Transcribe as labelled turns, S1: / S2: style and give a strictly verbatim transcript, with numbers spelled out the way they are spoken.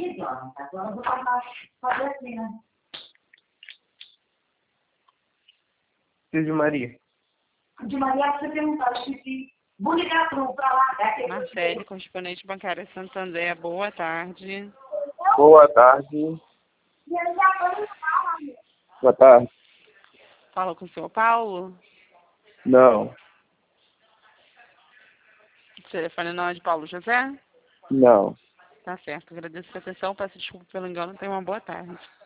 S1: Denise, ó. Agora eu vou falar, fazer assim, né?
S2: De Maria.
S1: De Maria, você perguntar, eu esqueci. Vou ligar para lá. É
S3: Marcele, correspondente bancária Santander, boa tarde.
S2: Boa tarde. Boa tarde.
S3: Fala com o senhor Paulo.
S2: Não.
S3: O telefone não é de Paulo José?
S2: Não.
S3: Tá certo, agradeço a sua atenção, peço desculpa pelo engano, tenha uma boa tarde.